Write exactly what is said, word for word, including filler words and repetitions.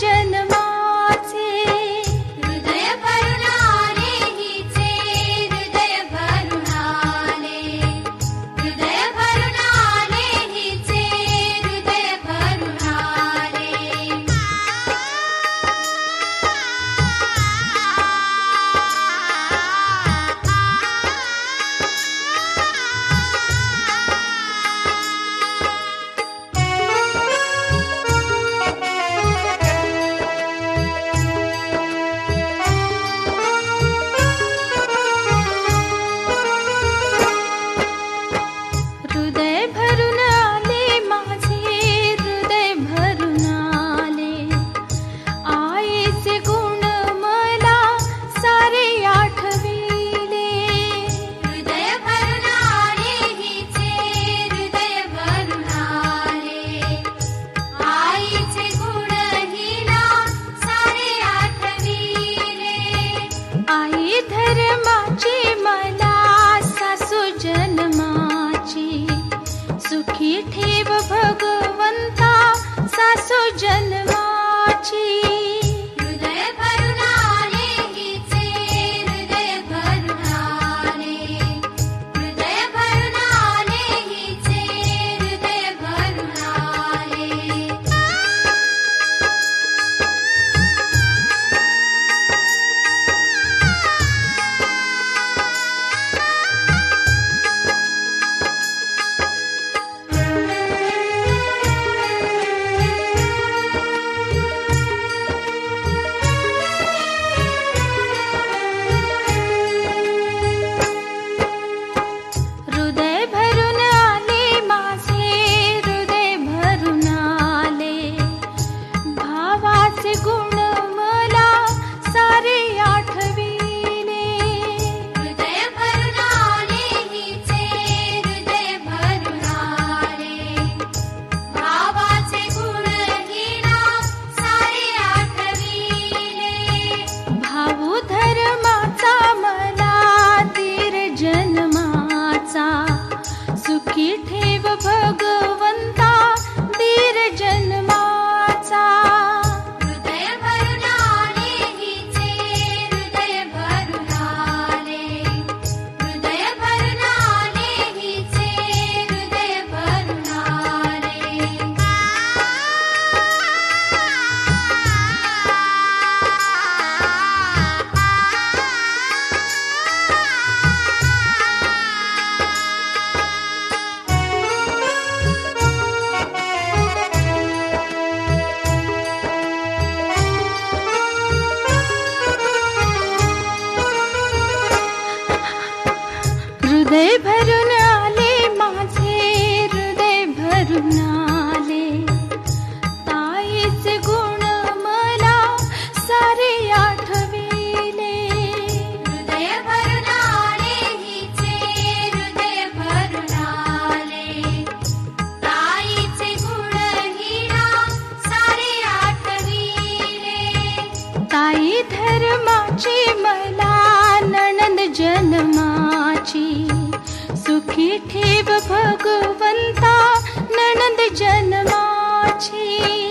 जन्माचे. हृदय भरून आले हिचे, हृदय भरून आले. हृदय भरून आले हिचे, हृदय भरून आले. हृदय भरून आले माझे, हृदय भरून आले. आईचे गुण मला सारे आठविले. हृदय भरून आले हिचे, हृदय भरून आले. आईचे गुण हिला सारे आठविले. आई धर्माची मला सासू जन्माची. सुखी ठेव भगवंता सासू जन्माची. हृदय भरून आले हिचे, हृदय भरून आले. हृदय भरून आले हिचे, हृदय भरून आले. हृदय भरून आले माझे, हृदय भरून आले. भावाचे गुण मला सारे आठविले. हृदय भरून आले हिचे, हृदय भरून आले. भावाचे गुण हिला सारे आठविले. भाऊ धर्माचा मला धीर जन्माचा. सुखी ठेव भगवंता धीर जन्माचा. हृदय भरून आले हिचे, हृदय भरून आले. हृदय भरून आले हिचे, हृदय भरून आले. हृदय भरून आले माझे, हृदय भरून आले. ताईचे गुण मला सारे आठविले. हृदय भरून आले हिचे, हृदय भरून आले. ताईचे गुण हिला सारे आठविले. ताई धर्माची मला नणंद जन्माची. सुखी ठेव भगवंता नणंद जन्माची.